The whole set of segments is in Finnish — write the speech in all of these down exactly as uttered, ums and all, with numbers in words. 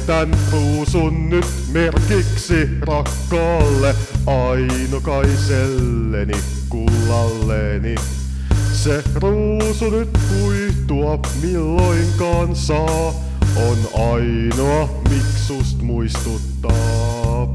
tän ruusun nyt merkiksi rakkaalle ainokaiselleni kullalleni. Se ruusu nyt kuitua milloinkaan saa, on ainoa miksi sust muistuttaa.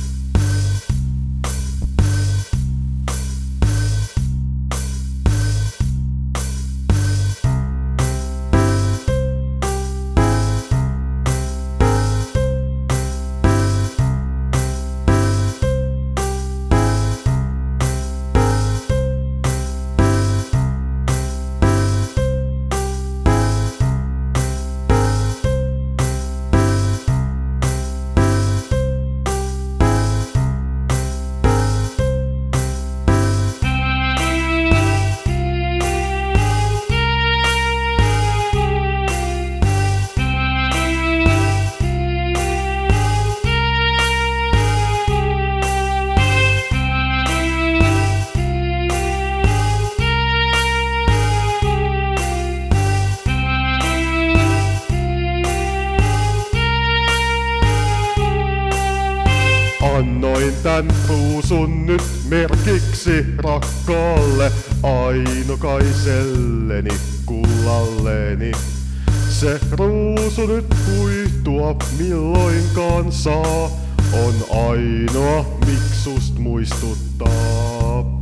Annoin tän ruusun nyt merkiksi rakkaalle ainokaiselleni kullalleni. Se ruusu nyt kuitua milloinkaan saa, on ainoa miksi sust muistuttaa.